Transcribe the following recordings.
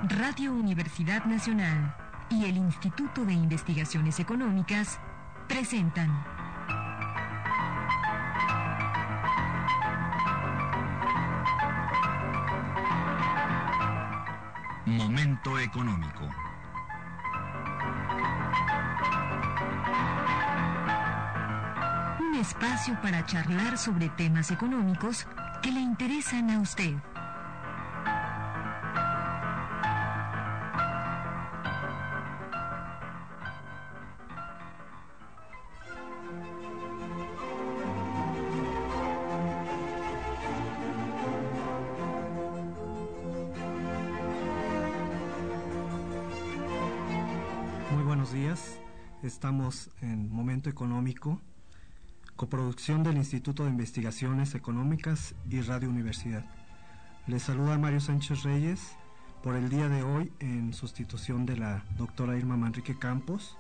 Radio Universidad Nacional y el Instituto de Investigaciones Económicas presentan Momento Económico. Un espacio para charlar sobre temas económicos que le interesan a usted. Estamos en Momento Económico, coproducción del Instituto de Investigaciones Económicas y Radio Universidad. Les saluda Mario Sánchez Reyes por el día de hoy en sustitución de la doctora Irma Manrique Campos,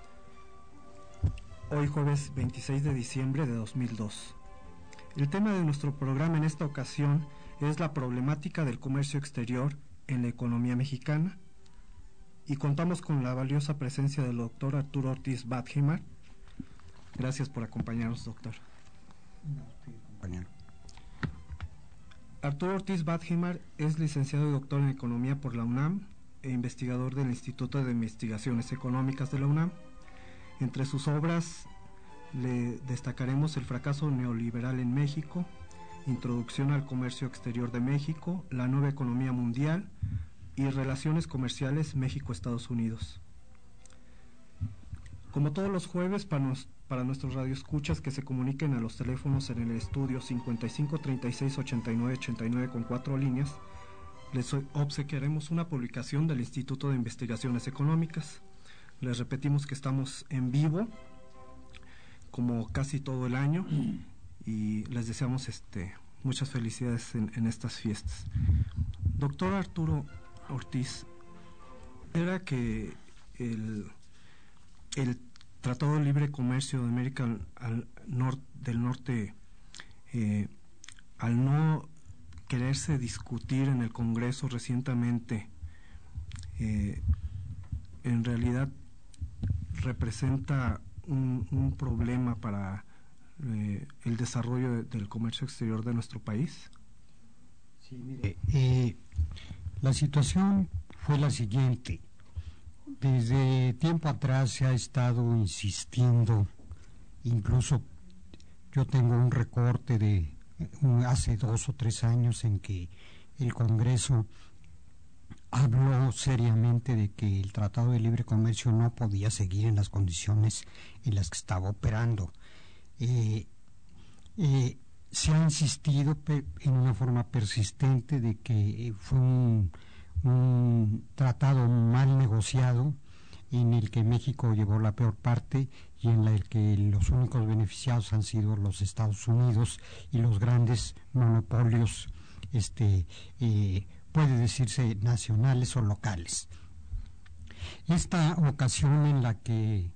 hoy jueves 26 de diciembre de 2002. El tema de nuestro programa en esta ocasión es la problemática del comercio exterior en la economía mexicana, y contamos con la valiosa presencia del doctor Arturo Ortiz Badheimer. Gracias por acompañarnos, doctor. Arturo Ortiz Badheimer es licenciado y doctor en Economía por la UNAM e investigador del Instituto de Investigaciones Económicas de la UNAM. Entre sus obras le destacaremos El fracaso neoliberal en México, Introducción al comercio exterior de México, La nueva economía mundial y Relaciones comerciales México-Estados Unidos. Como todos los jueves, para nuestros radioescuchas que se comuniquen a los teléfonos en el estudio 55 36 89 89 con 4 líneas, les obsequiaremos una publicación del Instituto de Investigaciones Económicas. Les repetimos que estamos en vivo, como casi todo el año, y les deseamos muchas felicidades en estas fiestas. Doctor Arturo Ortiz, era que el Tratado de Libre Comercio de América del Norte, al no quererse discutir en el Congreso recientemente, en realidad representa un problema para el desarrollo del comercio exterior de nuestro país. Sí, mire, la situación fue la siguiente. Desde tiempo atrás se ha estado insistiendo, incluso yo tengo un recorte de hace 2 o 3 años en que el Congreso habló seriamente de que el Tratado de Libre Comercio no podía seguir en las condiciones en las que estaba operando. Se ha insistido en una forma persistente de que fue un tratado mal negociado, en el que México llevó la peor parte y en el que los únicos beneficiados han sido los Estados Unidos y los grandes monopolios, puede decirse nacionales o locales. Esta ocasión en la que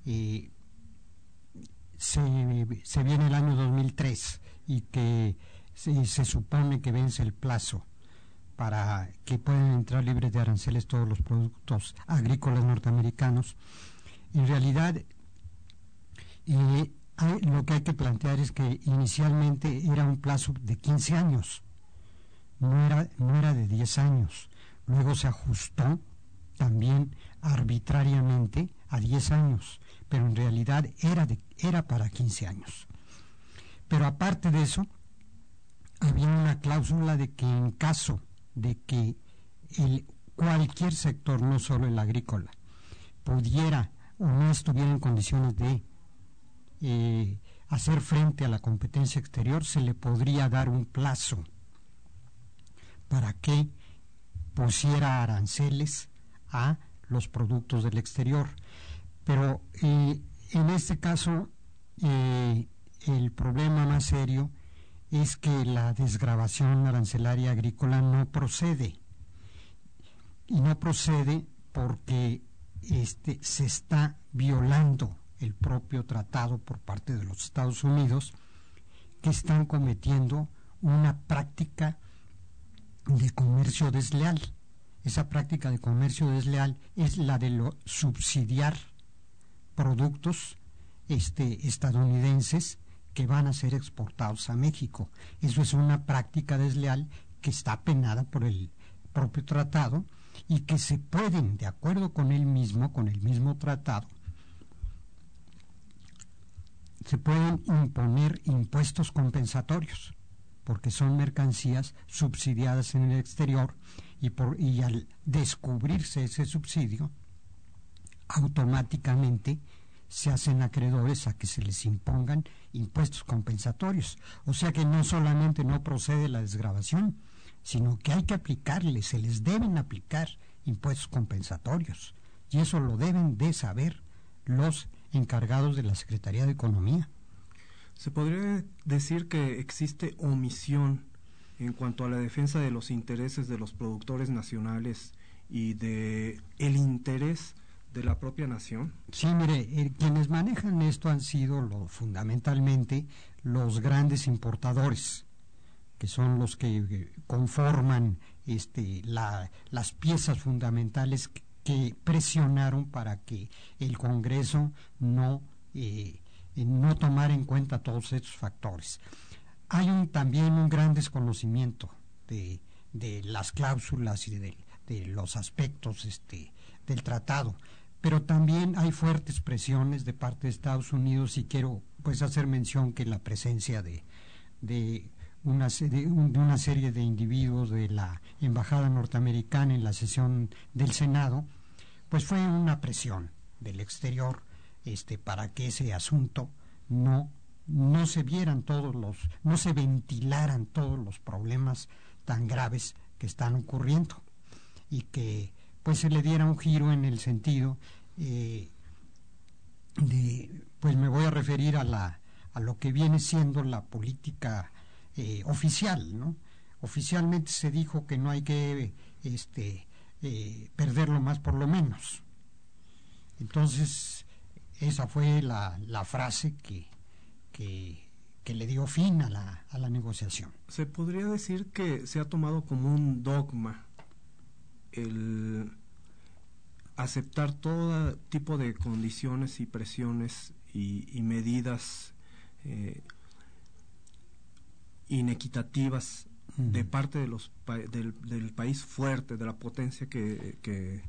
se viene el año 2003 y que se supone que vence el plazo para que puedan entrar libres de aranceles todos los productos agrícolas norteamericanos, en realidad lo que hay que plantear es que inicialmente era un plazo de 15 años, no era de 10 años, luego se ajustó también arbitrariamente a 10 años, pero en realidad era para 15 años. Pero aparte de eso, había una cláusula de que en caso de que cualquier sector, no solo el agrícola, pudiera o no estuviera en condiciones de hacer frente a la competencia exterior, se le podría dar un plazo para que pusiera aranceles a los productos del exterior. Pero en este caso el problema más serio es que la desgravación arancelaria agrícola no procede, y no procede porque se está violando el propio tratado por parte de los Estados Unidos, que están cometiendo una práctica de comercio desleal. esa práctica de comercio desleal es la de subsidiar productos estadounidenses que van a ser exportados a México. Eso es una práctica desleal que está penada por el propio tratado y que se pueden, de acuerdo con el mismo tratado, se pueden imponer impuestos compensatorios, porque son mercancías subsidiadas en el exterior y al descubrirse ese subsidio, automáticamente se hacen acreedores a que se les impongan impuestos compensatorios. O sea que no solamente no procede la desgravación, sino que hay que aplicarles, se les deben aplicar impuestos compensatorios. Y eso lo deben de saber los encargados de la Secretaría de Economía. ¿Se podría decir que existe omisión en cuanto a la defensa de los intereses de los productores nacionales y de el interés de la propia nación? Sí, mire, quienes manejan esto han sido fundamentalmente los grandes importadores, que son los que conforman las piezas fundamentales que presionaron para que el Congreso no tomara en cuenta todos estos factores. Hay también un gran desconocimiento de las cláusulas y de los aspectos del tratado, pero también hay fuertes presiones de parte de Estados Unidos, y quiero pues hacer mención que la presencia de una serie de individuos de la Embajada norteamericana en la sesión del Senado, pues fue una presión del exterior para que ese asunto no se no se ventilaran todos los problemas tan graves que están ocurriendo, y que pues se le diera un giro en el sentido pues me voy a referir a lo que viene siendo la política oficial, ¿no? Oficialmente se dijo que no hay que perder lo más por lo menos. Entonces esa fue la frase que le dio fin a la negociación. Se podría decir que se ha tomado como un dogma el aceptar todo tipo de condiciones y presiones y medidas inequitativas de parte de del país fuerte, de la potencia que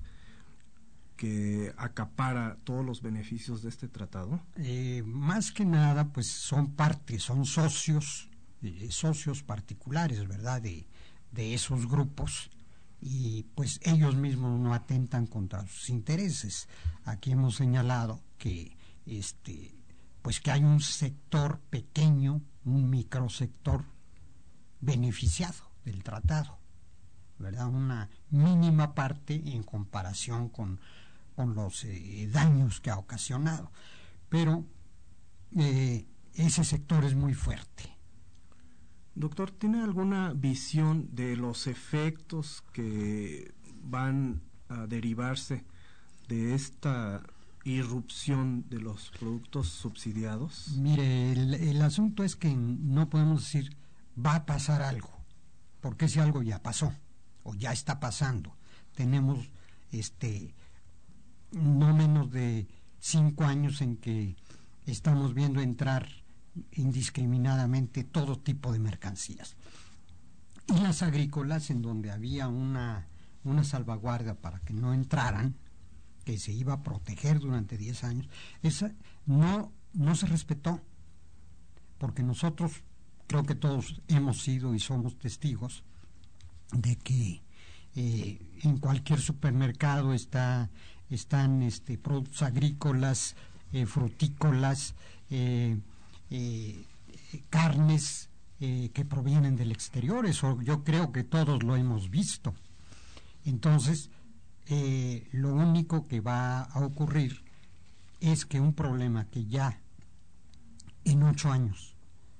acapara todos los beneficios de este tratado. Más que nada, pues son socios particulares, ¿verdad?, de esos grupos, y pues ellos mismos no atentan contra sus intereses. Aquí hemos señalado que pues que hay un sector pequeño, un microsector beneficiado del tratado, ¿verdad?, una mínima parte en comparación con los daños que ha ocasionado, pero ese sector es muy fuerte. Doctor, ¿tiene alguna visión de los efectos que van a derivarse de esta irrupción de los productos subsidiados? Mire, el asunto es que no podemos decir va a pasar algo, porque ese algo ya pasó o ya está pasando. Tenemos no menos de 5 años en que estamos viendo entrar indiscriminadamente todo tipo de mercancías, y las agrícolas, en donde había una salvaguardia para que no entraran, que se iba a proteger durante 10 años, esa no se respetó, porque nosotros creo que todos hemos sido y somos testigos de que en cualquier supermercado están productos agrícolas, frutícolas, carnes que provienen del exterior. Eso yo creo que todos lo hemos visto. Entonces, lo único que va a ocurrir es que un problema que ya en 8 años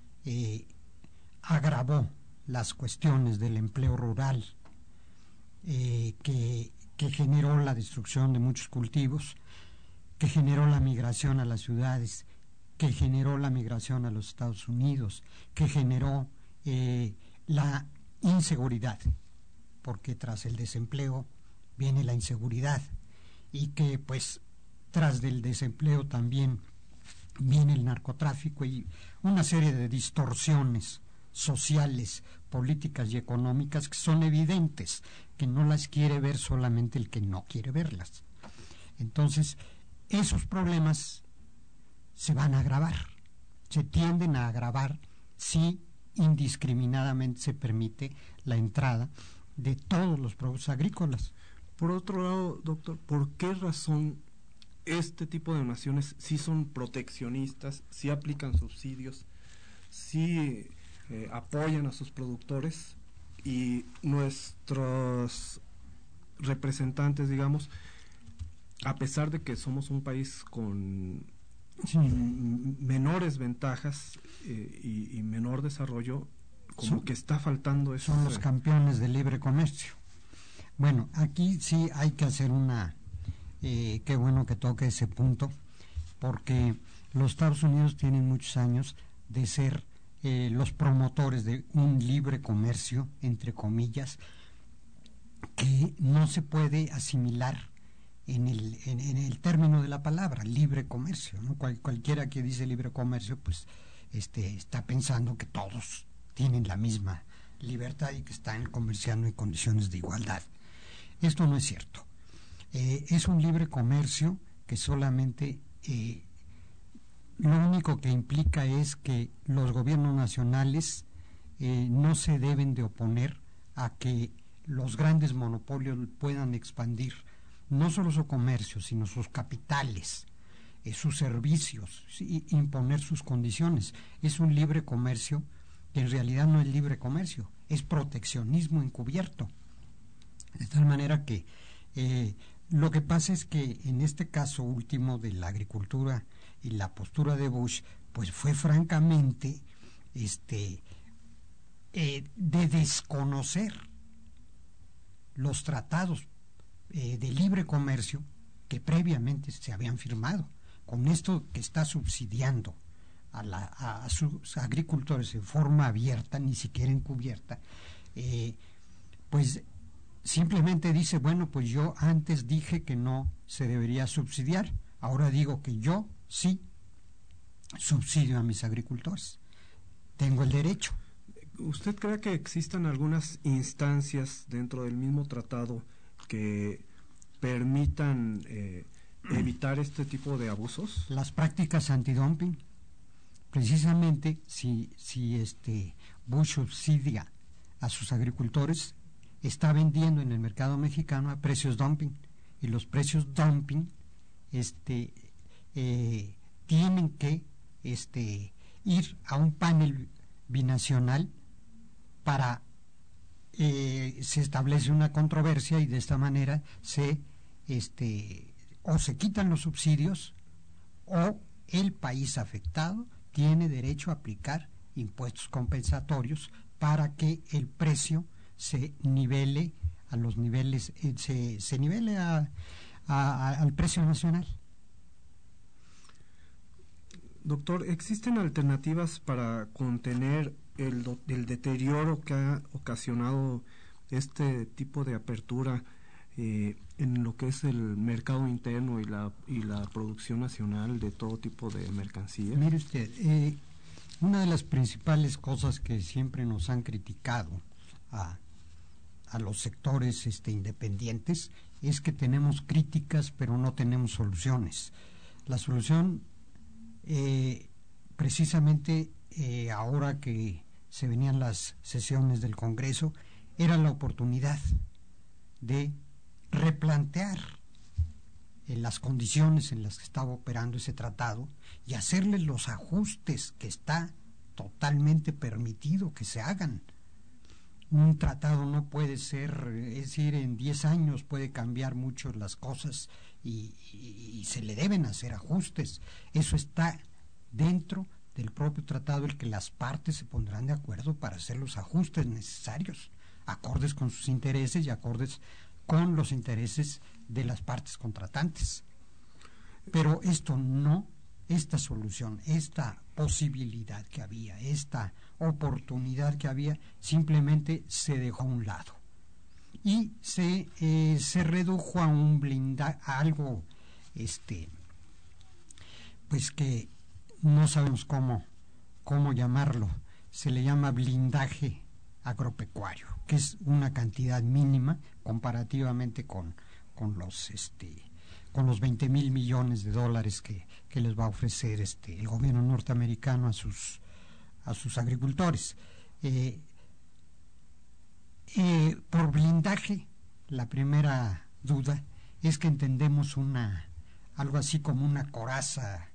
agravó las cuestiones del empleo rural, que generó la destrucción de muchos cultivos, que generó la migración a las ciudades, que generó la migración a los Estados Unidos, que generó la inseguridad, porque tras el desempleo viene la inseguridad y que pues tras del desempleo también viene el narcotráfico y una serie de distorsiones sociales, políticas y económicas que son evidentes, que no las quiere ver solamente el que no quiere verlas. Entonces, esos problemas se van a agravar, se tienden a agravar si indiscriminadamente se permite la entrada de todos los productos agrícolas. Por otro lado, doctor, ¿por qué razón este tipo de naciones sí son proteccionistas, sí aplican subsidios, sí apoyan a sus productores, y nuestros representantes, digamos, a pesar de que somos un país con menores ventajas y menor desarrollo, como que está faltando eso? Son los campeones del libre comercio. Bueno, aquí sí hay que hacer qué bueno que toque ese punto, porque los Estados Unidos tienen muchos años de ser los promotores de un libre comercio, entre comillas, que no se puede asimilar en el término de la palabra, libre comercio, ¿no? Cualquiera que dice libre comercio, pues está pensando que todos tienen la misma libertad y que están comerciando en condiciones de igualdad. Esto no es cierto. Es un libre comercio que solamente lo único que implica es que los gobiernos nacionales no se deben de oponer a que los grandes monopolios puedan expandir no solo su comercio, sino sus capitales, sus servicios, imponer sus condiciones. Es un libre comercio que en realidad no es libre comercio, es proteccionismo encubierto. De tal manera que lo que pasa es que en este caso último de la agricultura y la postura de Bush, pues fue francamente de desconocer los tratados de libre comercio que previamente se habían firmado. Con esto que está subsidiando a sus agricultores en forma abierta, ni siquiera encubierta, pues simplemente dice, bueno, pues yo antes dije que no se debería subsidiar, ahora digo que yo sí subsidio a mis agricultores, tengo el derecho. ¿Usted cree que existan algunas instancias dentro del mismo tratado que permitan evitar este tipo de abusos? Las prácticas antidumping. Precisamente si Bush subsidia a sus agricultores, está vendiendo en el mercado mexicano a precios dumping, y los precios dumping tienen que ir a un panel binacional para se establece una controversia, y de esta manera o se quitan los subsidios o el país afectado tiene derecho a aplicar impuestos compensatorios para que el precio se nivele a los niveles, se nivele al precio nacional. Doctor, ¿existen alternativas para contener el deterioro que ha ocasionado este tipo de apertura en lo que es el mercado interno y la producción nacional de todo tipo de mercancías? Mire usted, una de las principales cosas que siempre nos han criticado a los sectores independientes es que tenemos críticas pero no tenemos soluciones. La solución precisamente ahora que se venían las sesiones del Congreso era la oportunidad de replantear las condiciones en las que estaba operando ese tratado y hacerle los ajustes que está totalmente permitido que se hagan. Un tratado no puede ser, es decir, en 10 años puede cambiar mucho las cosas y se le deben hacer ajustes. Eso está dentro del propio tratado, el que las partes se pondrán de acuerdo para hacer los ajustes necesarios, acordes con sus intereses y acordes con los intereses de las partes contratantes. Pero esta solución, esta posibilidad que había, esta oportunidad que había, simplemente se dejó a un lado. y se redujo a un a algo pues que no sabemos cómo llamarlo. Se le llama blindaje agropecuario, que es una cantidad mínima comparativamente con los 20,000 millones de dólares que les va a ofrecer el gobierno norteamericano a sus agricultores. Por blindaje, la primera duda es que entendemos algo así como una coraza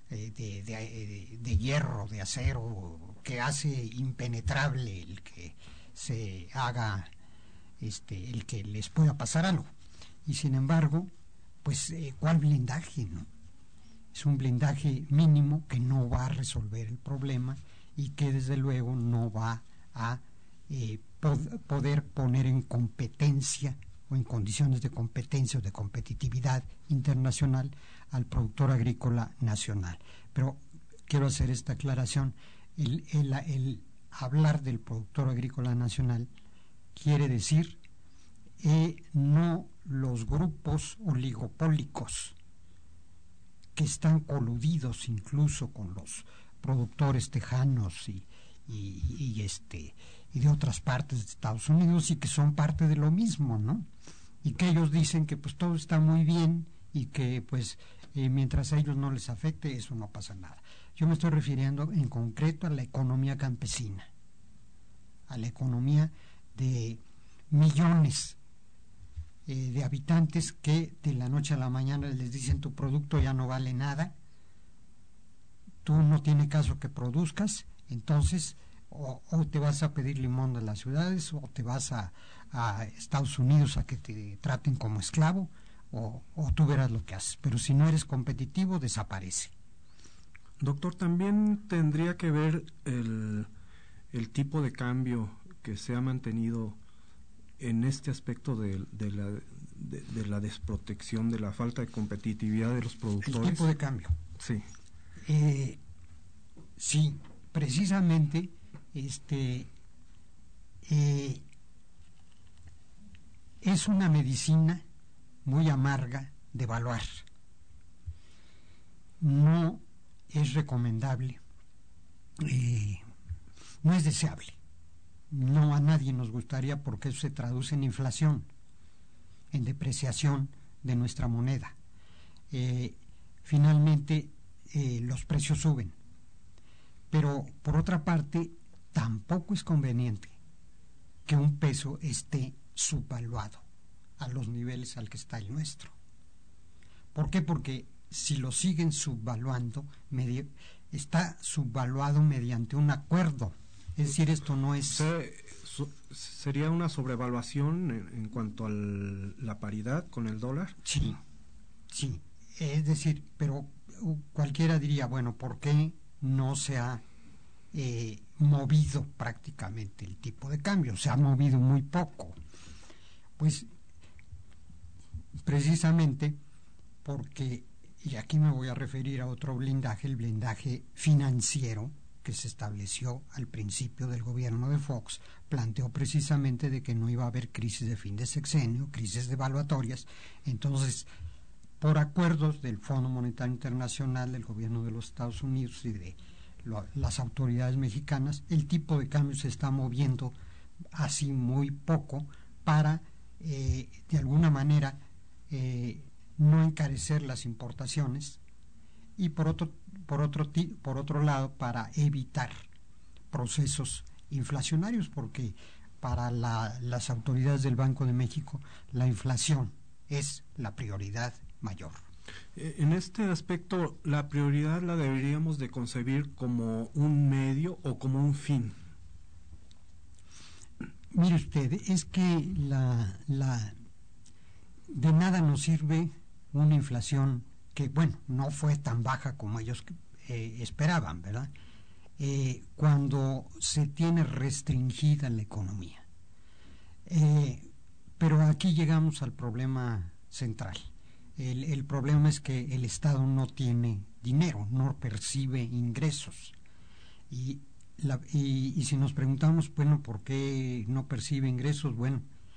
de hierro, de acero, que hace impenetrable el que se haga, el que les pueda pasar algo. Y sin embargo, pues, ¿cuál blindaje, no? Es un blindaje mínimo que no va a resolver el problema y que desde luego no va a poder poner en competencia o en condiciones de competencia o de competitividad internacional al productor agrícola nacional. Pero quiero hacer esta aclaración. El hablar del productor agrícola nacional quiere decir no los grupos oligopólicos que están coludidos incluso con los productores tejanos y de otras partes de Estados Unidos, y que son parte de lo mismo, ¿no? Y que ellos dicen que pues todo está muy bien y que pues mientras a ellos no les afecte, eso no pasa nada. Yo me estoy refiriendo en concreto a la economía campesina, a la economía de millones de habitantes que de la noche a la mañana les dicen tu producto ya no vale nada, tú no tiene caso que produzcas, entonces o te vas a pedir limón de las ciudades o te vas a Estados Unidos a que te traten como esclavo o tú verás lo que haces, pero si no eres competitivo desaparece. Doctor, también tendría que ver el tipo de cambio que se ha mantenido en este aspecto de la desprotección, de la falta de competitividad de los productores. El tipo de cambio. Sí. Sí, precisamente es una medicina muy amarga de evaluar. No es recomendable, no es deseable. No, a nadie nos gustaría, porque eso se traduce en inflación, en depreciación de nuestra moneda. Finalmente, los precios suben. Pero, por otra parte, tampoco es conveniente que un peso esté subvaluado a los niveles al que está el nuestro. ¿Por qué? Porque si lo siguen subvaluando, está subvaluado mediante un acuerdo. Es decir, esto no es... ¿Sería una sobrevaluación en cuanto a la paridad con el dólar? Sí, sí. Es decir, pero cualquiera diría, bueno, ¿por qué no se ha movido prácticamente el tipo de cambio? Se ha movido muy poco. Pues precisamente porque, y aquí me voy a referir a otro blindaje, el blindaje financiero que se estableció al principio del gobierno de Fox, planteó precisamente de que no iba a haber crisis de fin de sexenio, crisis devaluatorias. Entonces, por acuerdos del Fondo Monetario Internacional, del gobierno de los Estados Unidos y de las autoridades mexicanas, el tipo de cambio se está moviendo así muy poco para, de alguna manera, no encarecer las importaciones, y por otro lado, para evitar procesos inflacionarios, porque para las autoridades del Banco de México la inflación es la prioridad mayor. En este aspecto, ¿la prioridad la deberíamos de concebir como un medio o como un fin? Mire usted, es que de nada nos sirve una inflación que, bueno, no fue tan baja como ellos esperaban, ¿verdad? Cuando se tiene restringida la economía. Pero aquí llegamos al problema central. El problema es que el Estado no tiene dinero, no percibe ingresos. Y si nos preguntamos, bueno, ¿por qué no percibe ingresos? Bueno,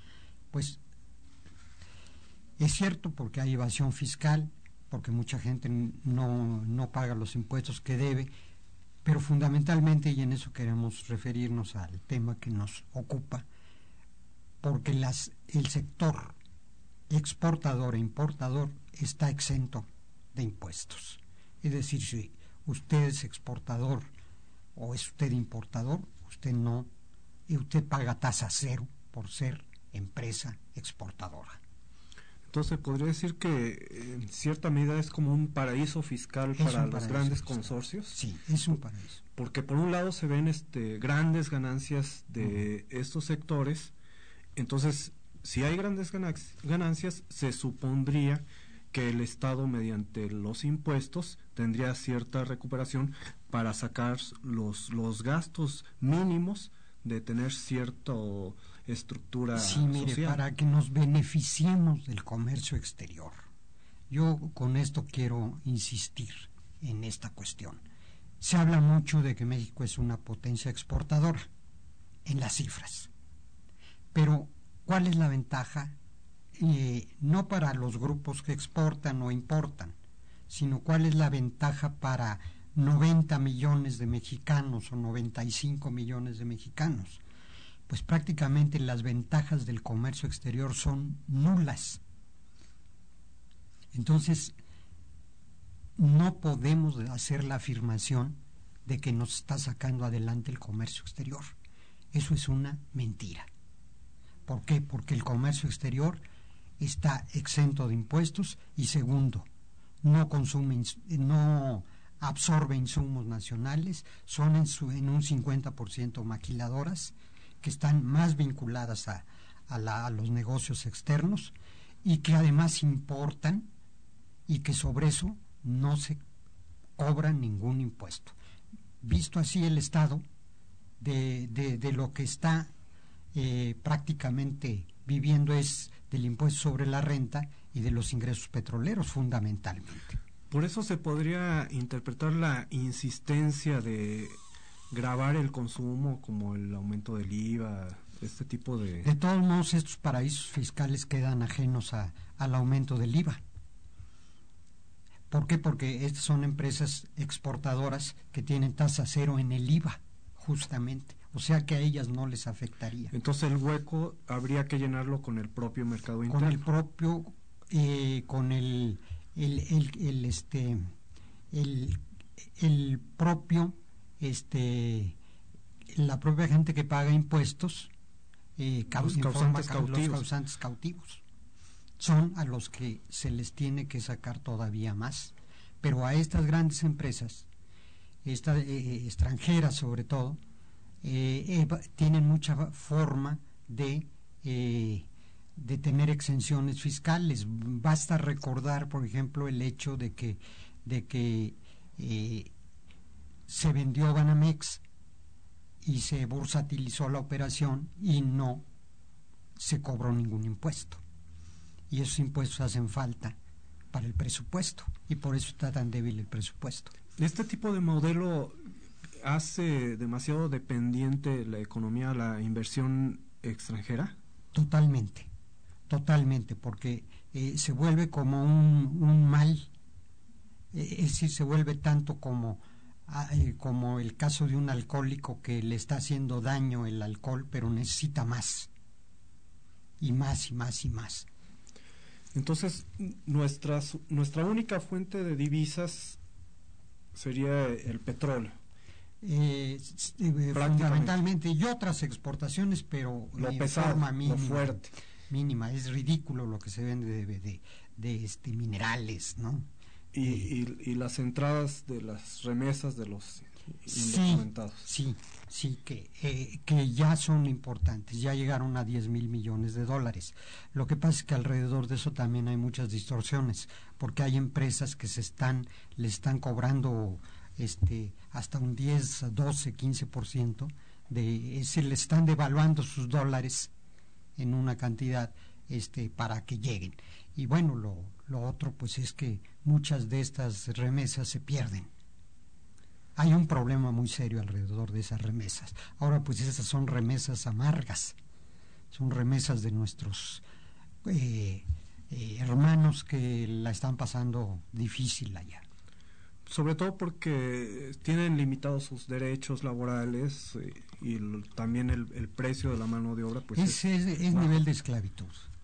pues es cierto, porque hay evasión fiscal, porque mucha gente no paga los impuestos que debe, pero fundamentalmente, y en eso queremos referirnos al tema que nos ocupa, porque el sector exportador e importador está exento de impuestos. Es decir, si usted es exportador o es usted importador, usted paga tasa cero por ser empresa exportadora. Entonces, podría decir que en cierta medida es como un paraíso fiscal para los grandes consorcios. Sí, es un paraíso. Porque por un lado se ven grandes ganancias de estos sectores. Entonces, si hay grandes ganancias, se supondría que el Estado, mediante los impuestos, tendría cierta recuperación para sacar los gastos mínimos de tener cierta estructura social. Para que nos beneficiemos del comercio exterior. Yo con esto quiero insistir en esta cuestión. Se habla mucho de que México es una potencia exportadora en las cifras, pero ¿cuál es la ventaja? No para los grupos que exportan o importan, sino cuál es la ventaja para 90 millones de mexicanos o 95 millones de mexicanos. Pues prácticamente las ventajas del comercio exterior son nulas. Entonces, no podemos hacer la afirmación de que nos está sacando adelante el comercio exterior. Eso es una mentira. ¿Por qué? Porque el comercio exterior está exento de impuestos y, segundo, no absorbe insumos nacionales, son en un 50% maquiladoras que están más vinculadas a los negocios externos y que además importan y que sobre eso no se cobra ningún impuesto. Visto así, el Estado de lo que está prácticamente viviendo es del impuesto sobre la renta y de los ingresos petroleros, fundamentalmente. Por eso se podría interpretar la insistencia de gravar el consumo, como el aumento del IVA, este tipo de... De todos modos, estos paraísos fiscales quedan ajenos al aumento del IVA. ¿Por qué? Porque estas son empresas exportadoras que tienen tasa cero en el IVA, justamente. O sea que a ellas no les afectaría. Entonces el hueco habría que llenarlo con el propio mercado interno. Con el propio, con el propio, la propia gente que paga impuestos, los causantes cautivos. Son a los que se les tiene que sacar todavía más. Pero a estas grandes empresas, extranjeras sobre todo, tienen mucha forma de tener exenciones fiscales. Basta recordar, por ejemplo, el hecho de que se vendió Banamex y se bursatilizó la operación y no se cobró ningún impuesto. Y esos impuestos hacen falta para el presupuesto y por eso está tan débil el presupuesto. Este tipo de modelo hace demasiado dependiente la economía a la inversión extranjera. Totalmente, porque se vuelve como un mal, es decir, se vuelve tanto como el caso de un alcohólico que le está haciendo daño el alcohol, pero necesita más, y más, y más, y más. Entonces, nuestra única fuente de divisas sería el petróleo. Fundamentalmente, y otras exportaciones, pero lo en pesado, forma mínima, lo fuerte. Mínima. Es ridículo lo que se vende de minerales, ¿no? Y las entradas de las remesas de los indocumentados. Sí, que ya son importantes, ya llegaron a 10,000 millones de dólares. Lo que pasa es que alrededor de eso también hay muchas distorsiones, porque hay empresas que le están cobrando hasta un 10, 12, 15%, es decir, le están devaluando sus dólares en una cantidad para que lleguen. Y bueno, lo otro pues es que muchas de estas remesas se pierden. Hay un problema muy serio alrededor de esas remesas. Ahora pues esas son remesas amargas, son remesas de nuestros hermanos que la están pasando difícil allá. Sobre todo porque tienen limitados sus derechos laborales y también el precio de la mano de obra, pues es nivel de esclavitud.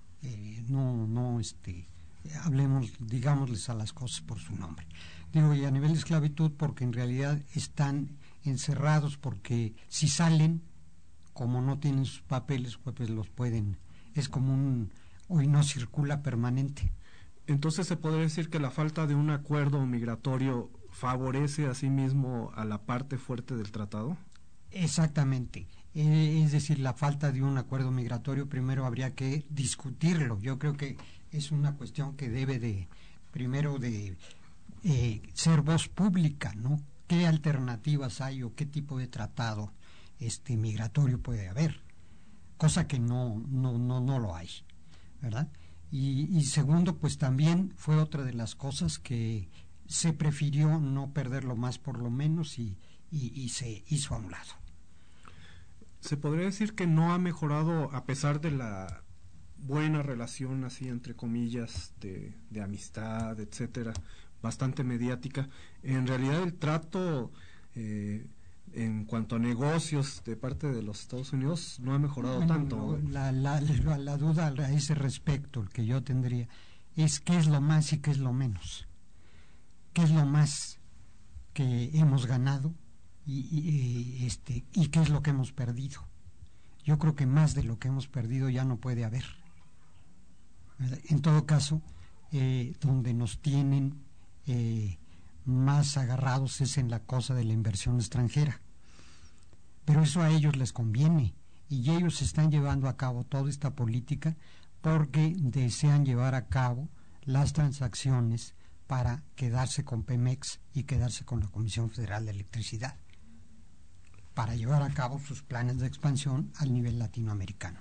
Hablemos, digámosles a las cosas por su nombre. Digo, y a nivel de esclavitud porque en realidad están encerrados, porque si salen, como no tienen sus papeles, pues los pueden, es como hoy no circula permanente. Entonces se podría decir que la falta de un acuerdo migratorio favorece a sí mismo a la parte fuerte del tratado. Exactamente. Es decir, la falta de un acuerdo migratorio primero habría que discutirlo. Yo creo que es una cuestión que debe primero ser voz pública, ¿no? ¿Qué alternativas hay o qué tipo de tratado migratorio puede haber? Cosa que no lo hay, ¿verdad? Y segundo, pues también fue otra de las cosas que se prefirió no perderlo más por lo menos y se hizo a un lado. Se podría decir que no ha mejorado, a pesar de la buena relación, así entre comillas, de amistad, etcétera, bastante mediática. En realidad el trato en cuanto a negocios de parte de los Estados Unidos no ha mejorado tanto. La duda a ese respecto, el que yo tendría, es qué es lo más y qué es lo menos. ¿Qué es lo más que hemos ganado y qué es lo que hemos perdido? Yo creo que más de lo que hemos perdido ya no puede haber. En todo caso, donde nos tienen más agarrados es en la cosa de la inversión extranjera. Pero eso a ellos les conviene y ellos están llevando a cabo toda esta política porque desean llevar a cabo las transacciones para quedarse con Pemex y quedarse con la Comisión Federal de Electricidad, para llevar a cabo sus planes de expansión al nivel latinoamericano.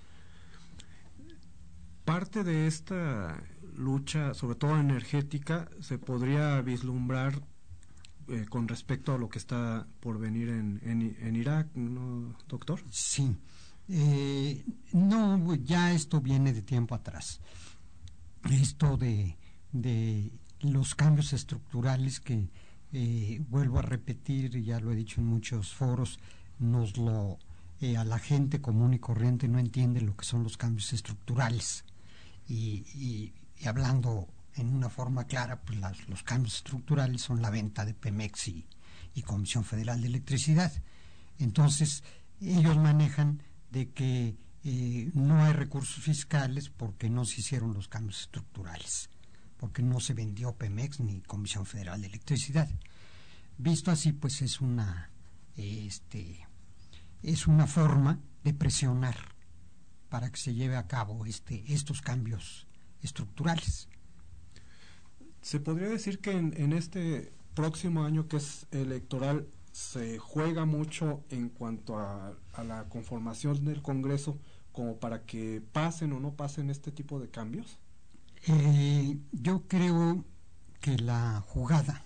Parte de esta lucha, sobre todo energética, se podría vislumbrar con respecto a lo que está por venir en Irak, ¿no, doctor? Sí. No, ya esto viene de tiempo atrás. Esto de los cambios estructurales que, vuelvo a repetir, ya lo he dicho en muchos foros, a la gente común y corriente no entiende lo que son los cambios estructurales. Y hablando en una forma clara, pues los cambios estructurales son la venta de Pemex y Comisión Federal de Electricidad. Entonces, ellos manejan de que no hay recursos fiscales porque no se hicieron los cambios estructurales, porque no se vendió Pemex ni Comisión Federal de Electricidad. Visto así, pues es una forma de presionar para que se lleve a cabo estos cambios estructurales. Se podría decir que en este próximo año, que es electoral, se juega mucho en cuanto a la conformación del Congreso, como para que pasen o no pasen este tipo de cambios. Yo creo que la jugada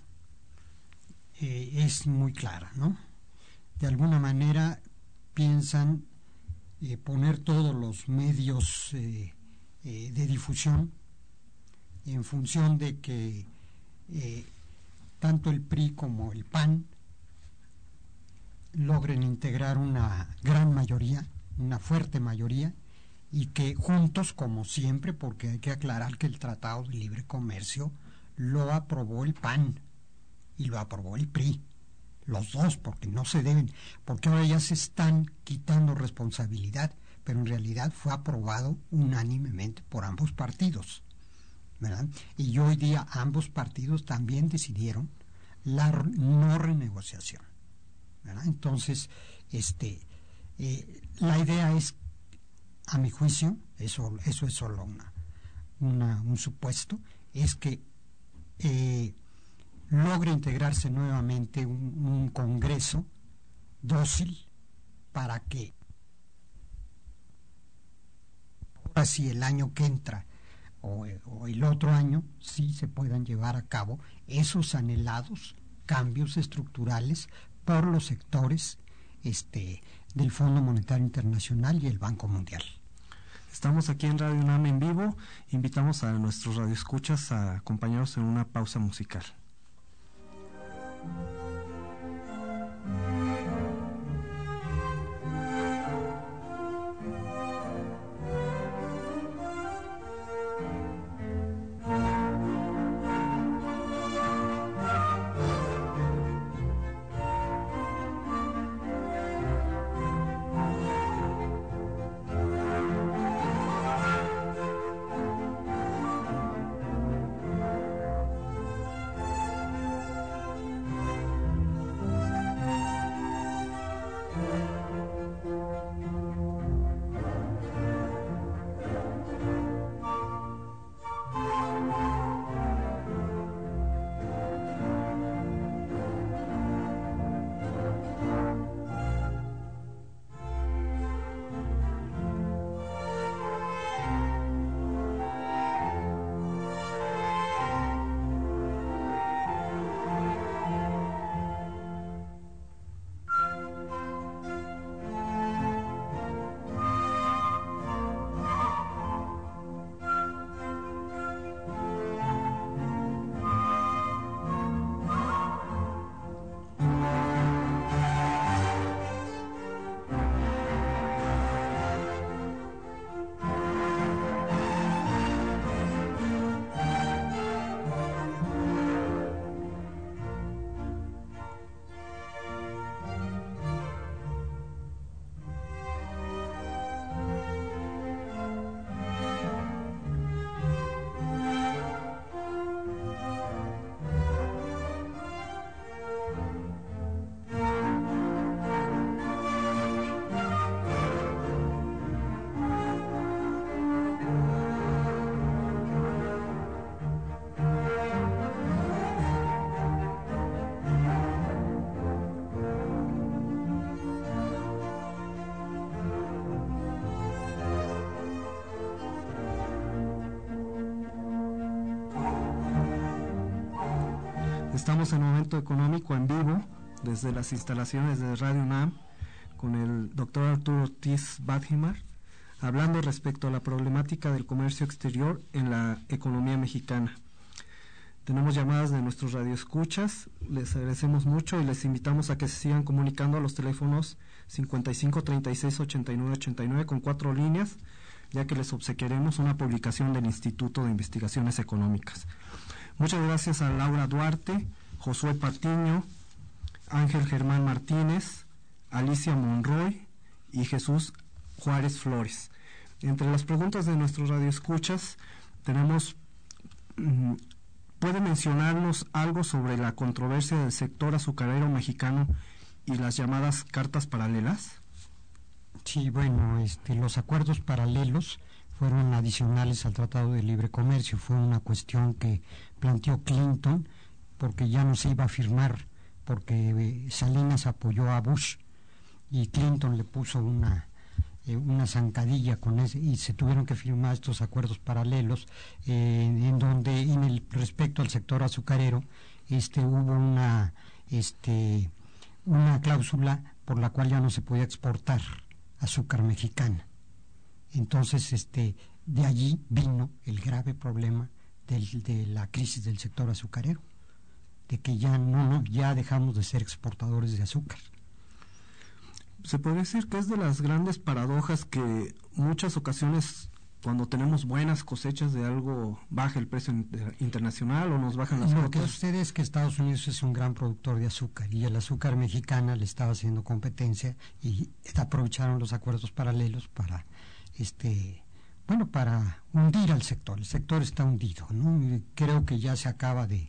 es muy clara, ¿no? De alguna manera piensan poner todos los medios de difusión en función de que tanto el PRI como el PAN logren integrar una gran mayoría, una fuerte mayoría, y que juntos, como siempre, porque hay que aclarar que el Tratado de Libre Comercio lo aprobó el PAN y lo aprobó el PRI, los dos, porque no se deben, porque ahora ya se están quitando responsabilidad, pero en realidad fue aprobado unánimemente por ambos partidos, ¿verdad? Y hoy día ambos partidos también decidieron la no renegociación, ¿verdad? Entonces, la idea es, a mi juicio, eso es solo un supuesto, es que logre integrarse nuevamente un Congreso dócil para que ahora sí el año que entra o el otro año sí se puedan llevar a cabo esos anhelados cambios estructurales por los sectores del Fondo Monetario Internacional y el Banco Mundial. Estamos aquí en Radio UNAM en vivo. Invitamos a nuestros radioescuchas a acompañarnos en una pausa musical. Estamos en Momento Económico en vivo desde las instalaciones de Radio UNAM con el doctor Arturo Ortiz Badhimar, hablando respecto a la problemática del comercio exterior en la economía mexicana. Tenemos llamadas de nuestros radioescuchas, les agradecemos mucho y les invitamos a que se sigan comunicando a los teléfonos 55 36 89 89 con 4 líneas, ya que les obsequiaremos una publicación del Instituto de Investigaciones Económicas. Muchas gracias a Laura Duarte, Josué Patiño, Ángel Germán Martínez, Alicia Monroy y Jesús Juárez Flores. Entre las preguntas de nuestros radioescuchas tenemos, ¿puede mencionarnos algo sobre la controversia del sector azucarero mexicano y las llamadas cartas paralelas? Sí, bueno, los acuerdos paralelos fueron adicionales al Tratado de Libre Comercio. Fue una cuestión que planteó Clinton porque ya no se iba a firmar, porque Salinas apoyó a Bush y Clinton le puso una zancadilla con ese, y se tuvieron que firmar estos acuerdos paralelos, en donde respecto al sector azucarero hubo una cláusula por la cual ya no se podía exportar azúcar mexicana. Entonces, de allí vino el grave problema de la crisis del sector azucarero, de que ya ya dejamos de ser exportadores de azúcar. Se puede decir que es de las grandes paradojas que muchas ocasiones cuando tenemos buenas cosechas de algo baja el precio internacional o nos bajan las cuotas. Lo que sucede es que Estados Unidos es un gran productor de azúcar y el azúcar mexicana le estaba haciendo competencia y aprovecharon los acuerdos paralelos para para hundir al sector. El sector está hundido, ¿no? Creo que ya se acaba de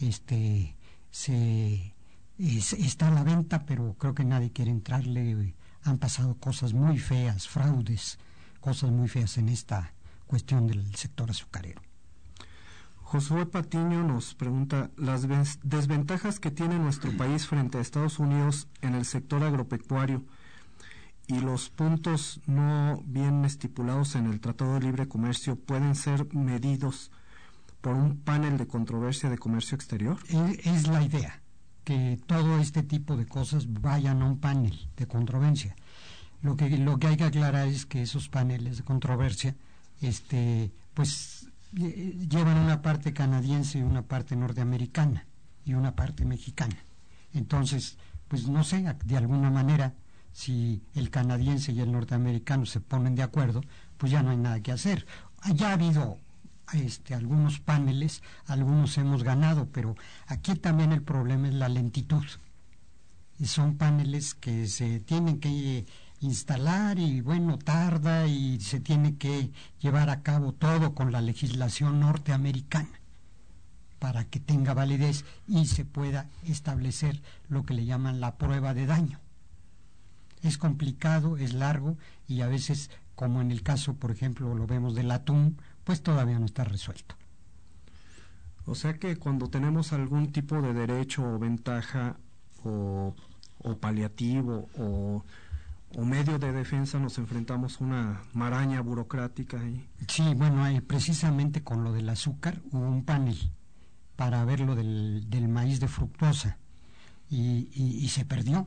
está a la venta, pero creo que nadie quiere entrarle. Han pasado cosas muy feas, fraudes, cosas muy feas en esta cuestión del sector azucarero. Josué Patiño nos pregunta, las desventajas que tiene nuestro país frente a Estados Unidos en el sector agropecuario y los puntos no bien estipulados en el Tratado de Libre Comercio pueden ser medidos por un panel de controversia de comercio exterior. Es la idea, que todo este tipo de cosas vayan a un panel de controversia. Lo que hay que aclarar es que esos paneles de controversia, pues llevan una parte canadiense y una parte norteamericana y una parte mexicana. Entonces, pues no sé, de alguna manera, si el canadiense y el norteamericano se ponen de acuerdo, pues ya no hay nada que hacer. Ya ha habido algunos paneles, algunos hemos ganado, pero aquí también el problema es la lentitud. Y son paneles que se tienen que instalar y bueno, tarda y se tiene que llevar a cabo todo con la legislación norteamericana para que tenga validez y se pueda establecer lo que le llaman la prueba de daño. Es complicado, es largo y a veces, como en el caso, por ejemplo, lo vemos del atún, pues todavía no está resuelto. O sea que cuando tenemos algún tipo de derecho o ventaja o paliativo o medio de defensa, nos enfrentamos a una maraña burocrática. Sí, bueno, precisamente con lo del azúcar hubo un panel para ver lo del maíz de fructosa y se perdió.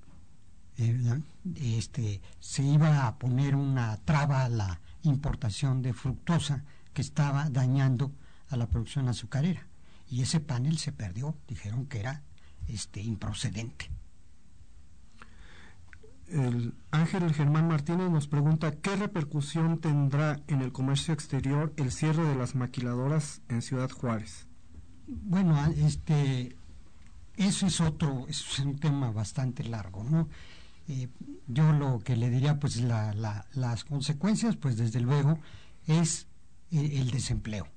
Se iba a poner una traba a la importación de fructosa que estaba dañando a la producción azucarera y ese panel se perdió, dijeron que era improcedente. Ángel Germán Martínez nos pregunta ¿qué repercusión tendrá en el comercio exterior el cierre de las maquiladoras en Ciudad Juárez? Bueno, eso es un tema bastante largo, ¿no? Yo lo que le diría, pues las consecuencias, pues desde luego, es el desempleo.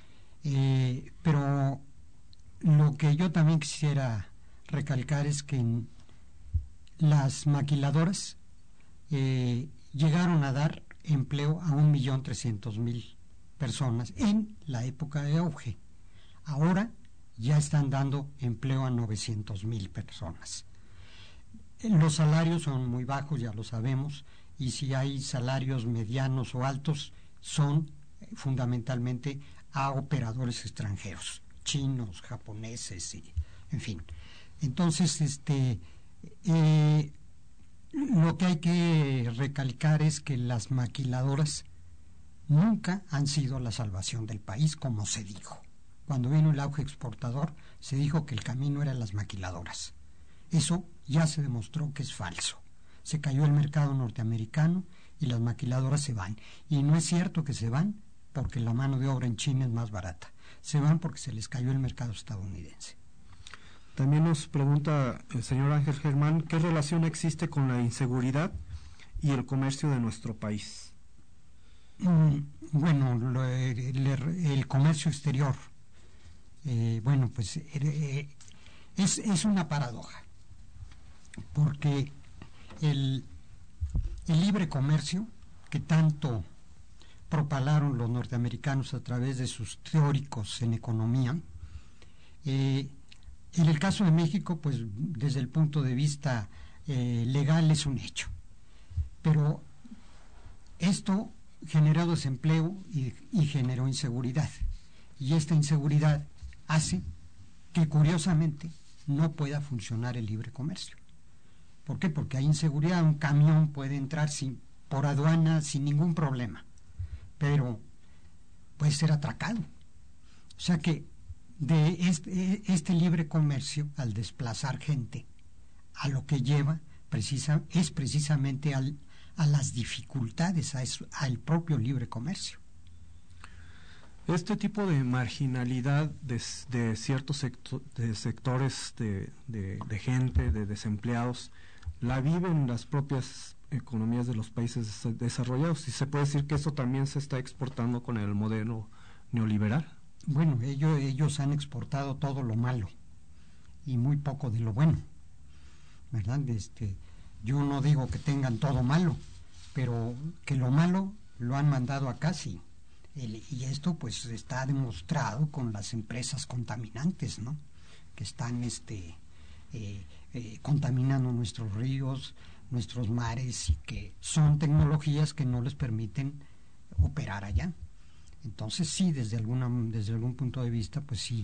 Pero lo que yo también quisiera recalcar es que las maquiladoras llegaron a dar empleo a 1.300.000 personas en la época de auge. Ahora ya están dando empleo a 900.000 personas. Los salarios son muy bajos, ya lo sabemos, y si hay salarios medianos o altos, son fundamentalmente a operadores extranjeros, chinos, japoneses, en fin. Entonces, lo que hay que recalcar es que las maquiladoras nunca han sido la salvación del país, como se dijo. Cuando vino el auge exportador, se dijo que el camino eran las maquiladoras. Eso ya se demostró que es falso. Se cayó el mercado norteamericano y las maquiladoras se van. Y no es cierto que se van porque la mano de obra en China es más barata. Se van porque se les cayó el mercado estadounidense. También nos pregunta el señor Ángel Germán, ¿qué relación existe con la inseguridad y el comercio de nuestro país? Bueno, el comercio exterior, pues es una paradoja, porque el libre comercio que tanto propalaron los norteamericanos a través de sus teóricos en economía, en el caso de México, pues desde el punto de vista legal es un hecho. Pero esto generó desempleo y generó inseguridad. Y esta inseguridad hace que curiosamente no pueda funcionar el libre comercio. ¿Por qué? Porque hay inseguridad. Un camión puede entrar por aduana sin ningún problema, pero puede ser atracado. O sea que de este libre comercio, al desplazar gente, a lo que lleva es precisamente a las dificultades, al propio libre comercio. Este tipo de marginalidad de ciertos sectores de gente, de desempleados, la viven las propias economías de los países desarrollados, y se puede decir que eso también se está exportando con el modelo neoliberal. Bueno, ellos han exportado todo lo malo y muy poco de lo bueno, ¿verdad? Yo no digo que tengan todo malo, pero que lo malo lo han mandado acá, sí. Y esto pues está demostrado con las empresas contaminantes, ¿no? Que están contaminando nuestros ríos, nuestros mares, y que son tecnologías que no les permiten operar allá. Entonces sí, desde algún punto de vista, pues sí,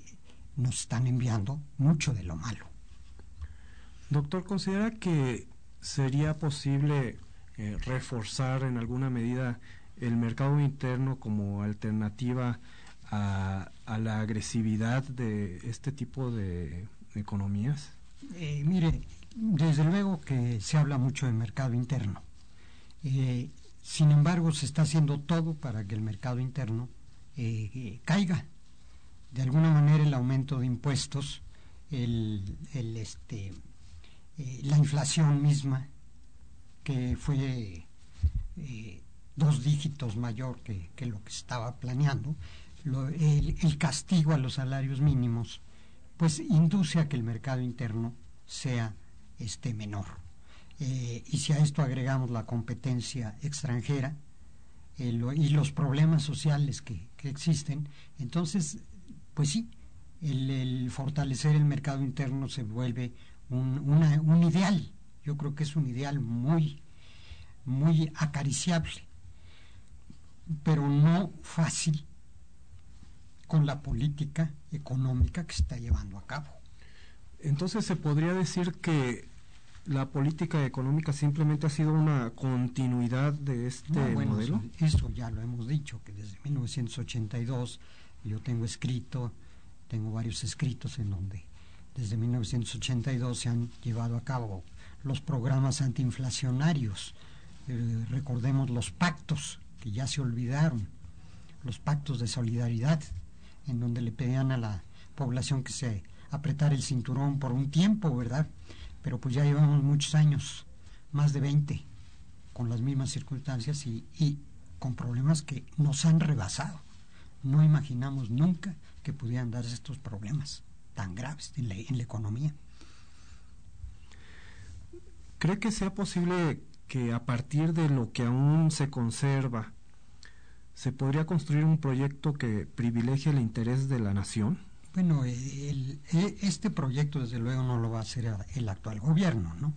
nos están enviando mucho de lo malo. Doctor, ¿considera que ¿sería posible reforzar en alguna medida el mercado interno como alternativa a la agresividad de este tipo de economías? Mire, desde luego que se habla mucho de mercado interno. Sin embargo, se está haciendo todo para que el mercado interno caiga. De alguna manera, el aumento de impuestos, la inflación misma, que fue 2 dígitos mayor que lo que estaba planeando, el castigo a los salarios mínimos, pues induce a que el mercado interno sea menor. Y si a esto agregamos la competencia extranjera y los problemas sociales que existen, entonces, pues sí, el fortalecer el mercado interno se vuelve un ideal. Yo creo que es un ideal muy, muy acariciable, pero no fácil con la política económica que se está llevando a cabo. Entonces, ¿se podría decir que la política económica simplemente ha sido una continuidad de este modelo? Eso ya lo hemos dicho, que desde 1982 yo tengo varios escritos en donde desde 1982 se han llevado a cabo los programas antiinflacionarios. Recordemos los pactos que ya se olvidaron, los pactos de solidaridad, en donde le pedían a la población que se apretara el cinturón por un tiempo, ¿verdad? Pero pues ya llevamos muchos años, más de 20, con las mismas circunstancias y con problemas que nos han rebasado. No imaginamos nunca que pudieran darse estos problemas tan graves en la economía. ¿Cree que sea posible que a partir de lo que aún se conserva se podría construir un proyecto que privilegie el interés de la nación? Bueno, este proyecto desde luego no lo va a hacer el actual gobierno, ¿no?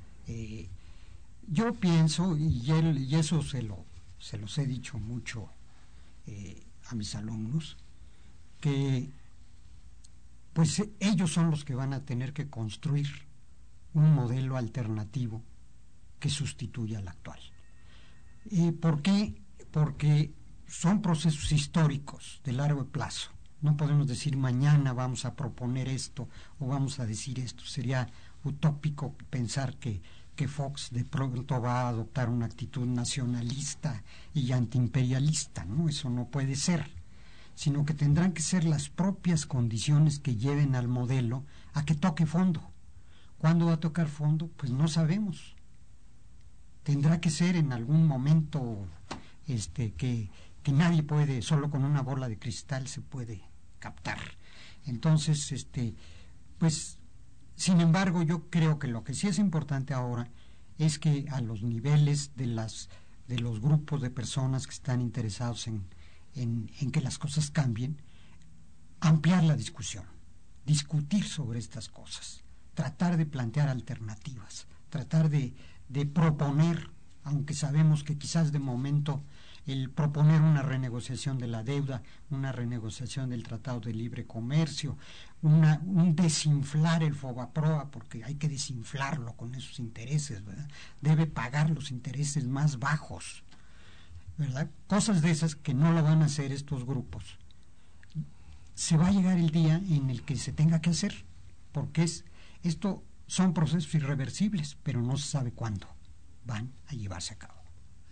Yo pienso, y eso se los he dicho mucho a mis alumnos, que pues ellos son los que van a tener que construir un modelo alternativo que sustituya al actual. ¿Por qué? Porque son procesos históricos de largo plazo. No podemos decir mañana vamos a proponer esto o vamos a decir esto. Sería utópico pensar que Fox de pronto va a adoptar una actitud nacionalista y antiimperialista, ¿no? Eso no puede ser, sino que tendrán que ser las propias condiciones que lleven al modelo a que toque fondo. ¿Cuándo va a tocar fondo? Pues no sabemos. Tendrá que ser en algún momento que nadie puede, solo con una bola de cristal se puede captar. Entonces, pues, sin embargo, yo creo que lo que sí es importante ahora es que a los niveles de los grupos de personas que están interesados en que las cosas cambien, ampliar la discusión, discutir sobre estas cosas, tratar de plantear alternativas, tratar de proponer, aunque sabemos que quizás de momento el proponer una renegociación de la deuda, una renegociación del Tratado de Libre Comercio, un desinflar el FOBAPROA, porque hay que desinflarlo con esos intereses, ¿verdad? Debe pagar los intereses más bajos, ¿verdad? Cosas de esas que no lo van a hacer estos grupos. Se va a llegar el día en el que se tenga que hacer, porque esto son procesos irreversibles, pero no se sabe cuándo van a llevarse a cabo.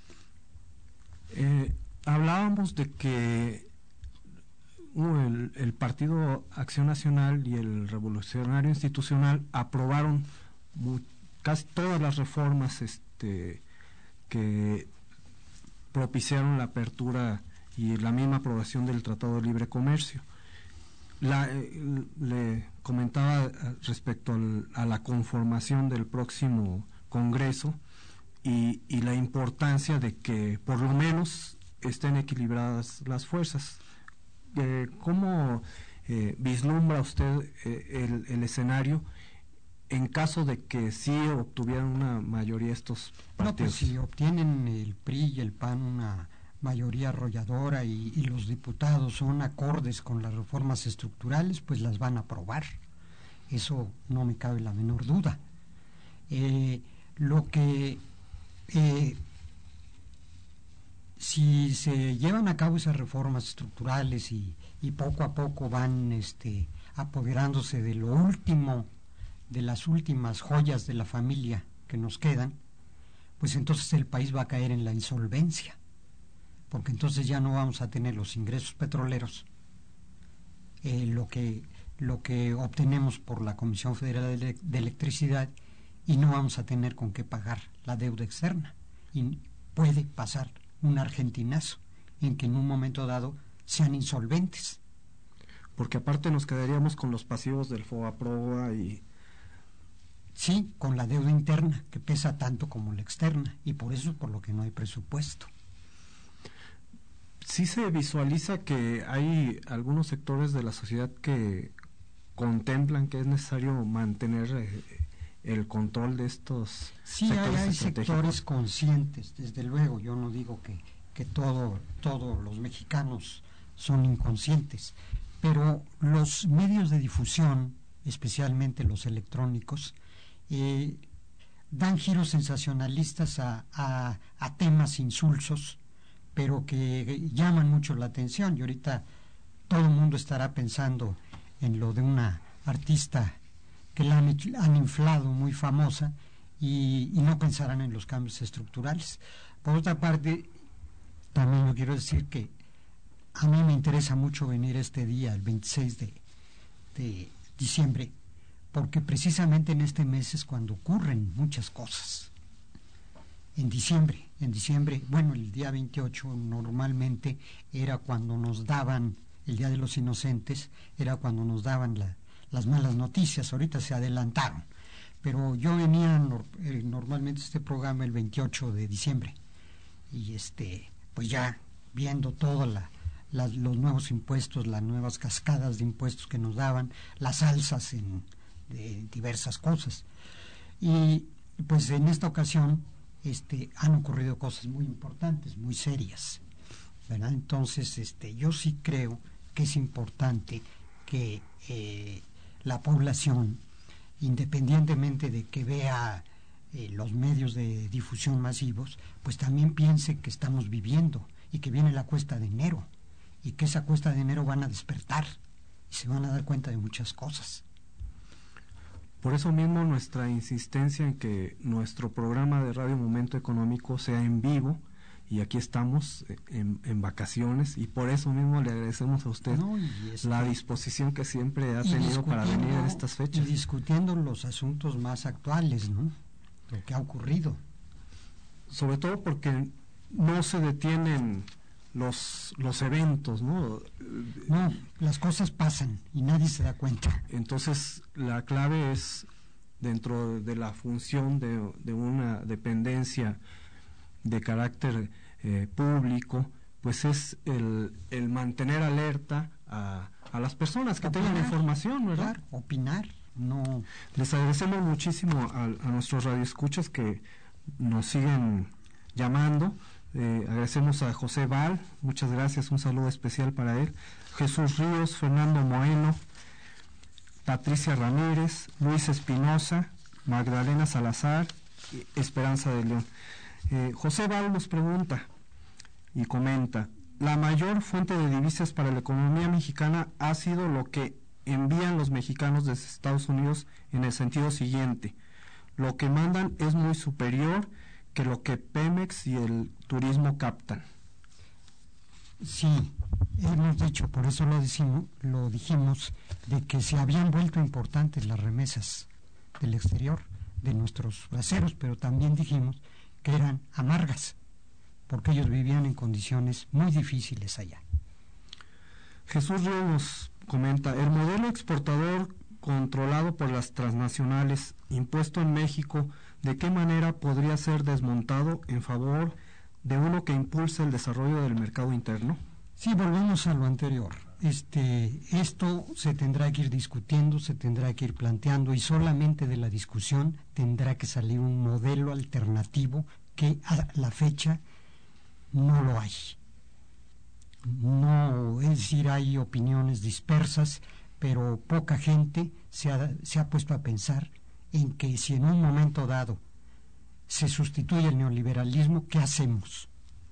Hablábamos de que el Partido Acción Nacional y el Revolucionario Institucional aprobaron casi todas las reformas que propiciaron la apertura y la misma aprobación del Tratado de Libre Comercio. Le comentaba respecto a la conformación del próximo Congreso y la importancia de que por lo menos estén equilibradas las fuerzas. ¿Cómo vislumbra usted el escenario en caso de que sí obtuvieran una mayoría estos partidos? No, pues si obtienen el PRI y el PAN una mayoría arrolladora y los diputados son acordes con las reformas estructurales, pues las van a aprobar. Eso no me cabe la menor duda. Lo que si se llevan a cabo esas reformas estructurales y poco a poco van apoderándose de lo último, de las últimas joyas de la familia que nos quedan, pues entonces el país va a caer en la insolvencia, porque entonces ya no vamos a tener los ingresos petroleros, lo que obtenemos por la Comisión Federal de Electricidad, y no vamos a tener con qué pagar la deuda externa. Y puede pasar un argentinazo en que en un momento dado sean insolventes. Porque aparte nos quedaríamos con los pasivos del FOBAPROA y... Sí, con la deuda interna, que pesa tanto como la externa, y por eso es por lo que no hay presupuesto. Sí se visualiza que hay algunos sectores de la sociedad que contemplan que es necesario mantener el control de estos sectores hay estratégicos. sectores conscientes, desde luego. Yo no digo que todos los mexicanos son inconscientes, pero los medios de difusión, especialmente los electrónicos, dan giros sensacionalistas a temas insulsos, pero que llaman mucho la atención. Y ahorita todo el mundo estará pensando en lo de una artista que la han inflado, muy famosa, y no pensarán en los cambios estructurales. Por otra parte, también yo quiero decir que a mí me interesa mucho venir este día, el 26 de diciembre, porque precisamente en este mes es cuando ocurren muchas cosas. En diciembre, bueno, el día 28 normalmente era cuando nos daban, el Día de los Inocentes, era cuando nos daban las malas noticias. Ahorita se adelantaron, pero yo venía normalmente a este programa el 28 de diciembre, y pues ya viendo todos los nuevos impuestos, las nuevas cascadas de impuestos que nos daban, las alzas de diversas cosas. Y pues en esta ocasión han ocurrido cosas muy importantes, muy serias, ¿verdad? Entonces yo sí creo que es importante que la población, independientemente de que vea los medios de difusión masivos, pues también piense que estamos viviendo y que viene la cuesta de enero, y que esa cuesta de enero van a despertar y se van a dar cuenta de muchas cosas. Por eso mismo nuestra insistencia en que nuestro programa de Radio Momento Económico sea en vivo, y aquí estamos en vacaciones, y por eso mismo le agradecemos a usted la disposición que siempre ha tenido para venir en estas fechas. Y discutiendo los asuntos más actuales, ¿no? Lo que ha ocurrido. Sobre todo porque no se detienen los eventos, ¿no? No, las cosas pasan y nadie se da cuenta. Entonces, la clave es, dentro de la función de una dependencia de carácter público, pues es el mantener alerta a las personas que tengan información, ¿verdad? Opinar, no. Les agradecemos muchísimo a nuestros radioescuchas que nos siguen llamando. Agradecemos a José Val, muchas gracias, un saludo especial para él. Jesús Ríos, Fernando Moeno, Patricia Ramírez, Luis Espinosa, Magdalena Salazar, Esperanza de León. José Val nos pregunta y comenta: la mayor fuente de divisas para la economía mexicana ha sido lo que envían los mexicanos desde Estados Unidos, en el sentido siguiente: lo que mandan es muy superior que lo que Pemex y el turismo captan. Sí, hemos dicho, por eso lo dijimos, de que se habían vuelto importantes las remesas del exterior de nuestros braceros, pero también dijimos que eran amargas, porque ellos vivían en condiciones muy difíciles allá. Jesús Ríos nos comenta: el modelo exportador controlado por las transnacionales, impuesto en México, ¿de qué manera podría ser desmontado en favor de uno que impulse el desarrollo del mercado interno? Sí, volvemos a lo anterior. Esto se tendrá que ir discutiendo, se tendrá que ir planteando, y solamente de la discusión tendrá que salir un modelo alternativo que a la fecha no lo hay. No, es decir, hay opiniones dispersas, pero poca gente se ha puesto a pensar en que si en un momento dado se sustituye el neoliberalismo, ¿qué hacemos?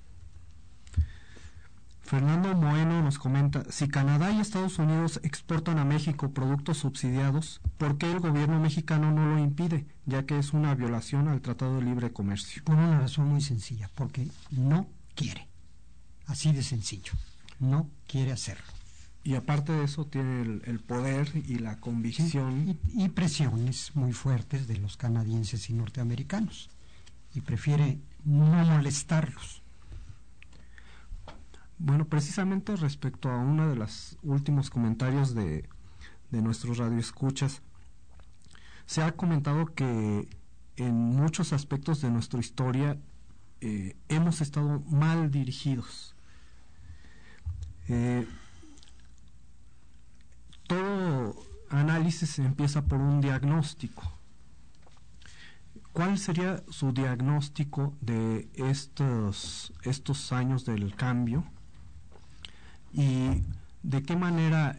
Fernando Moeno nos comenta, si Canadá y Estados Unidos exportan a México productos subsidiados, ¿por qué el gobierno mexicano no lo impide, ya que es una violación al Tratado de Libre Comercio? Por una razón muy sencilla, porque no quiere, así de sencillo, no quiere hacerlo. Y aparte de eso tiene el poder y la convicción. Y presiones muy fuertes de los canadienses y norteamericanos, y prefiere no molestarlos. Bueno, precisamente respecto a uno de los últimos comentarios de nuestros radioescuchas, se ha comentado que en muchos aspectos de nuestra historia hemos estado mal dirigidos. Todo análisis empieza por un diagnóstico. ¿Cuál sería su diagnóstico de estos años del cambio? ¿Y de qué manera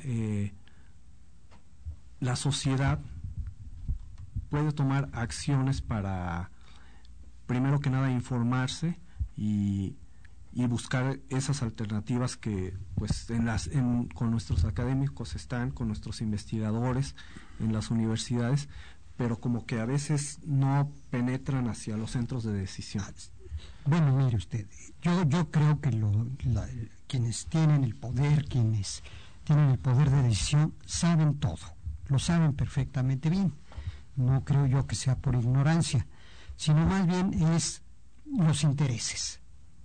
la sociedad puede tomar acciones para, primero que nada, informarse y buscar esas alternativas que pues con nuestros académicos están, con nuestros investigadores en las universidades, pero como que a veces no penetran hacia los centros de decisión? Bueno, mire usted, yo creo que quienes tienen el poder, quienes tienen el poder de decisión, saben todo, lo saben perfectamente bien. No creo yo que sea por ignorancia, sino más bien es los intereses,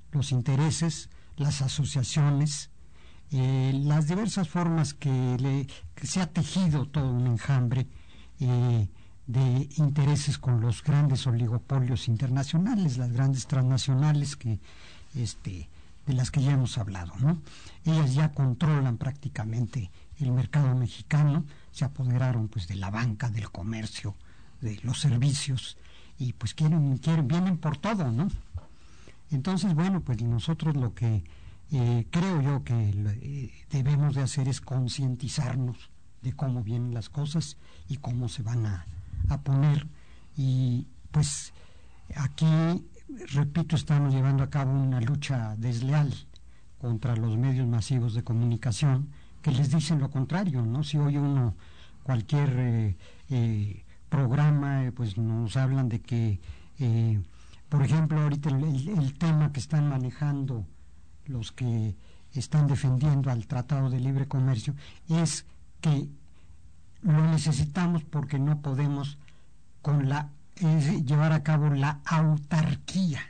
las asociaciones, las diversas formas que se ha tejido todo un enjambre de intereses con los grandes oligopolios internacionales, las grandes transnacionales de las que ya hemos hablado, ¿no? Ellas ya controlan prácticamente el mercado mexicano, se apoderaron pues de la banca, del comercio, de los servicios, y pues vienen por todo, ¿no? Entonces, bueno, pues nosotros lo que creo yo que debemos de hacer es concientizarnos de cómo vienen las cosas y cómo se van a poner, y pues aquí, repito, estamos llevando a cabo una lucha desleal contra los medios masivos de comunicación que les dicen lo contrario, ¿no? Si oye uno cualquier programa, pues nos hablan de que, por ejemplo, ahorita el tema que están manejando los que están defendiendo al Tratado de Libre Comercio es que lo necesitamos porque no podemos llevar a cabo la autarquía.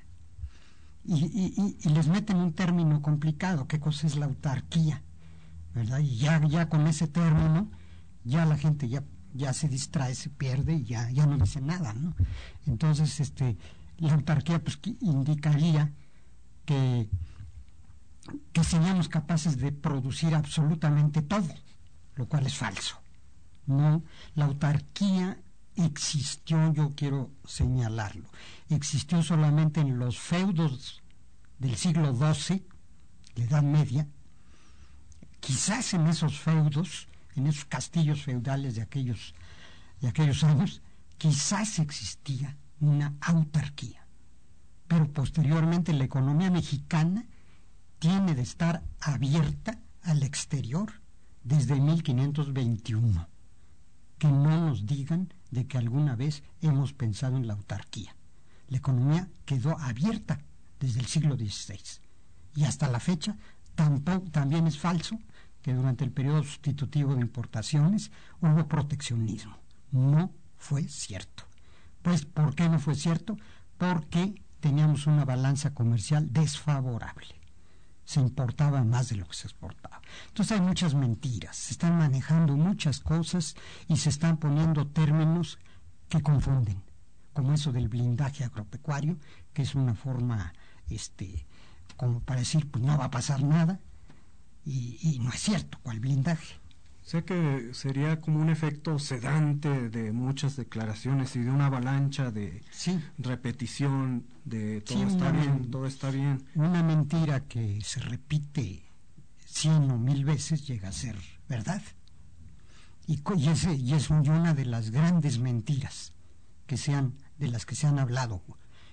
Y les meten un término complicado. ¿Qué cosa es la autarquía? ¿Verdad? Y ya con ese término, ya la gente ya se distrae, se pierde y ya no dice nada, ¿no? Entonces, la autarquía pues indicaría que seríamos capaces de producir absolutamente todo, lo cual es falso. No, la autarquía existió, yo quiero señalarlo, existió solamente en los feudos del siglo XII, la Edad Media. Quizás en esos feudos, en esos castillos feudales de aquellos años, quizás existía una autarquía, pero posteriormente la economía mexicana tiene de estar abierta al exterior desde 1521. Que no nos digan de que alguna vez hemos pensado en la autarquía. La economía quedó abierta desde el siglo XVI y hasta la fecha. También es falso que durante el periodo sustitutivo de importaciones hubo proteccionismo. No fue cierto. Pues, ¿por qué no fue cierto? Porque teníamos una balanza comercial desfavorable. Se importaba más de lo que se exportaba. Entonces hay muchas mentiras, se están manejando muchas cosas y se están poniendo términos que confunden, como eso del blindaje agropecuario, que es una forma como para decir, pues no va a pasar nada, y no es cierto. ¿Cuál blindaje? Sé que sería como un efecto sedante de muchas declaraciones y de una avalancha de repetición de todo está bien. Una mentira que se repite 100 o 1000 veces llega a ser verdad. Y es una de las grandes mentiras de las que se han hablado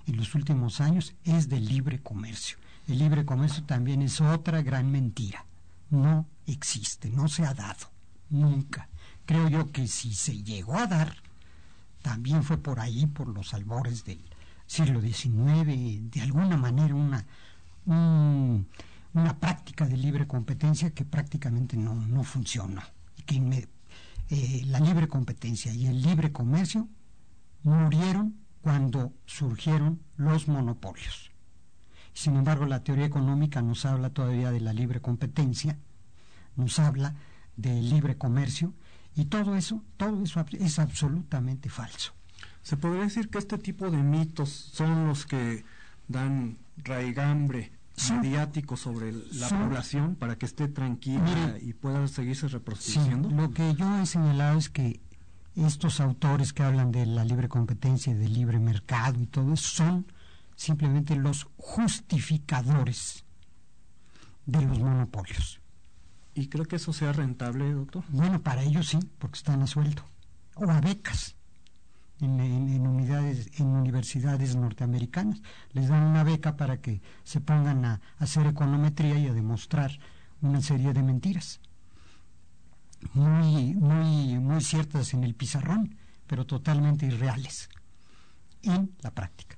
en los últimos años es del libre comercio. El libre comercio también es otra gran mentira. No existe, no se ha dado, nunca. Creo yo que si se llegó a dar, también fue por ahí, por los albores del siglo XIX, de alguna manera una práctica de libre competencia que prácticamente no funcionó. Y que la libre competencia y el libre comercio murieron cuando surgieron los monopolios. Sin embargo, la teoría económica nos habla todavía de la libre competencia, nos habla del libre comercio, y todo eso es absolutamente falso. ¿Se podría decir que este tipo de mitos son los que dan raigambre mediático sobre la población para que esté tranquila y pueda seguirse reproduciendo? Sí, lo que yo he señalado es que estos autores que hablan de la libre competencia y del libre mercado y todo eso son simplemente los justificadores de los monopolios. ¿Y creo que eso sea rentable, doctor? Bueno, para ellos sí, porque están a sueldo o a becas en universidades norteamericanas. Les dan una beca para que se pongan a hacer econometría y a demostrar una serie de mentiras muy ciertas en el pizarrón, pero totalmente irreales en la práctica.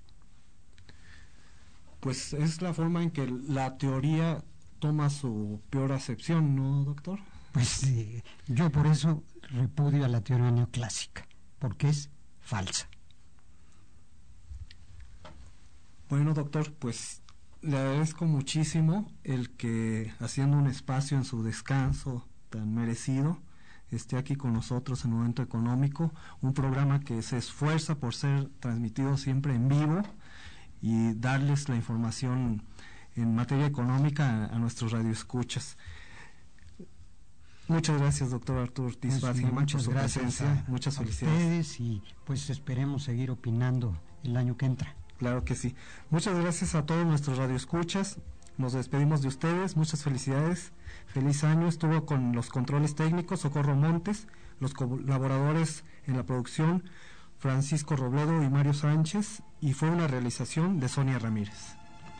Pues es la forma en que la teoría toma su peor acepción, ¿no, doctor? Pues yo por eso repudio a la teoría neoclásica, porque es falsa. Bueno, doctor, pues le agradezco muchísimo el que, haciendo un espacio en su descanso tan merecido, esté aquí con nosotros en Momento Económico, un programa que se esfuerza por ser transmitido siempre en vivo y darles la información en materia económica a nuestros radioescuchas. Muchas gracias, doctor Arturo Ortiz Vázquez, por su presencia. Muchas felicidades. Ustedes, y pues esperemos seguir opinando el año que entra. Claro que sí. Muchas gracias a todos nuestros radioescuchas. Nos despedimos de ustedes. Muchas felicidades. Feliz año. Estuvo con los controles técnicos Socorro Montes, los colaboradores en la producción Francisco Robledo y Mario Sánchez, y fue una realización de Sonia Ramírez.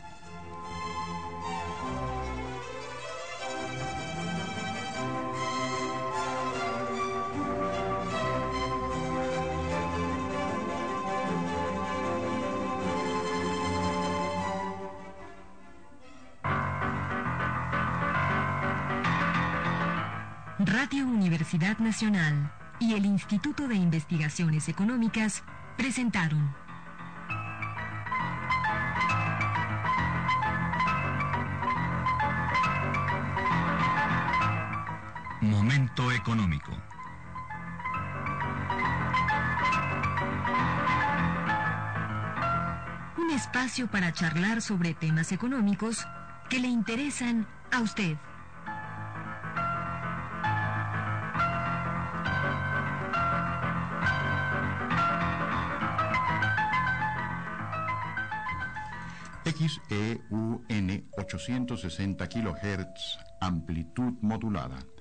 Radio Universidad Nacional y el Instituto de Investigaciones Económicas presentaron Momento Económico. un espacio para charlar sobre temas económicos que le interesan a usted. XEUN 860 kHz, amplitud modulada.